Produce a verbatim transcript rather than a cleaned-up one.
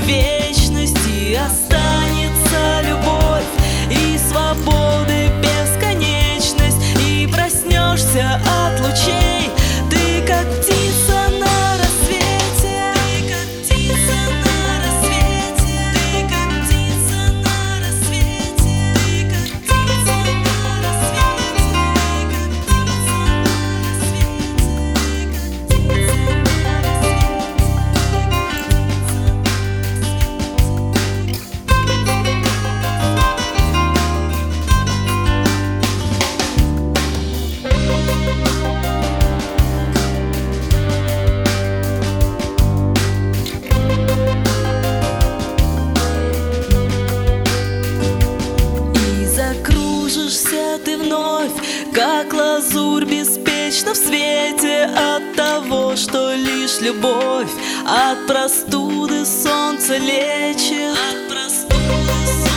вечности останется любовь и свободы бесконечность. И проснешься от лучей ты, как птица на рассвете. Ты, как птица на рассвете. Ты, как птица на рассвете. Ты, как птица на рассвете. Ты, как птица на рассвете. Ты, как птица на закружишься ты вновь, как лазурь беспечно в свете от того, что лишь любовь от простуды солнце лечит. От простуды